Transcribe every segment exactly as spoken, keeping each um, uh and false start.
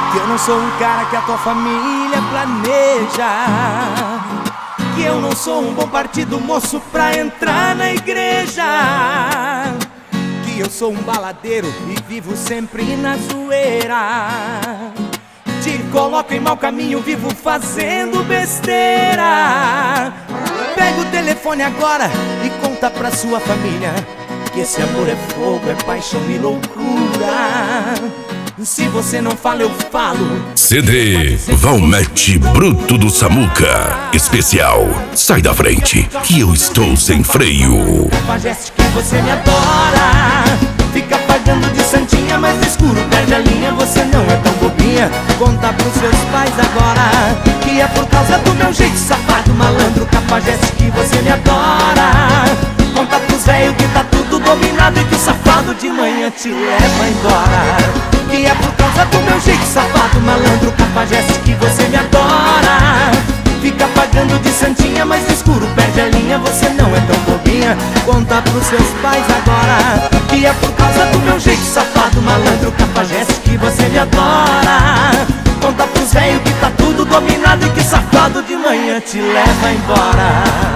Que eu não sou um cara que a tua família planeja, que eu não sou um bom partido moço pra entrar na igreja, que eu sou um baladeiro e vivo sempre na zoeira, te coloco em mau caminho, vivo fazendo besteira. Pega o telefone agora e conta pra sua família que esse amor é fogo, é paixão e loucura. Se você não fala, eu falo. C D Valmete Bruto do Samuca Especial. Sai da frente que eu estou sem freio. Fageste que você me adora, fica pagando de santinha, mas no escuro perde a linha. Você não é tão bobinha, conta pros seus pais agora que é por causa do meu jeito safado, malandro, cafajeste que você me adora. Conta pros velhos que tá tudo dominado e que o safado de manhã te leva embora. Que é por causa do meu jeito safado, malandro, cafajeste que você me adora. Fica pagando de santinha, mas no escuro perde a linha. Você não é tão bobinha, conta pros seus pais agora que é por causa do meu jeito safado, malandro, cafajeste que você me adora. Conta pros velhos que tá tudo dominado e que safado de manhã te leva embora.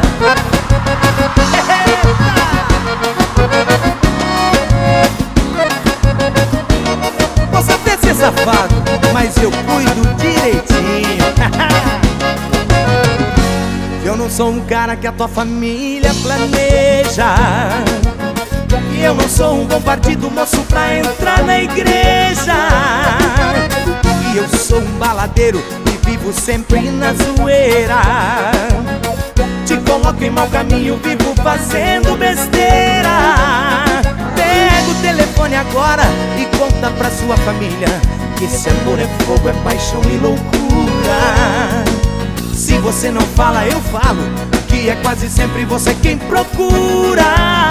Posso até ser safado, mas eu cuido direitinho. Eu não sou um cara que a tua família planeja, e eu não sou um bom partido moço pra entrar na igreja, e eu sou um baladeiro e vivo sempre na zoeira, te coloco em mau caminho, vivo fazendo besteira. Pega o telefone agora e conta pra sua família que esse amor é fogo, é paixão e loucura. Se você não fala, eu falo, que é quase sempre você quem procura.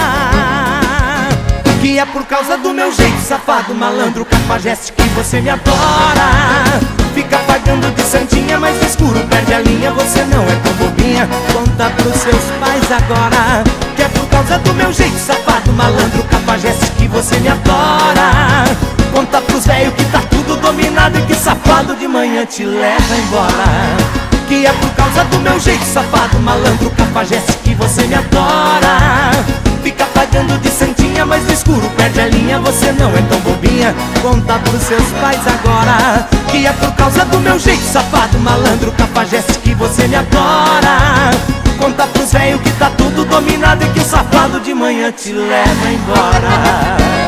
Que é por causa do meu jeito safado, malandro, cafajeste que você me adora. Fica pagando de santinha, mas no escuro perde a linha. Você não é tão bobinha, conta pros seus pais agora que é por causa do meu jeito safado, malandro, cafajeste que você me adora. Conta pros velhos que tá tudo dominado e que safado de manhã te leva embora. Que é por causa do meu jeito safado, malandro, cafajeste que você me adora. Fica pagando de santinha, mas no escuro perde a linha. Você não é tão bobinha, conta pros seus pais agora que é por causa do meu jeito safado, malandro, cafajeste que você me adora. Conta pros velhos que tá tudo dominado e que o safado de manhã te leva embora.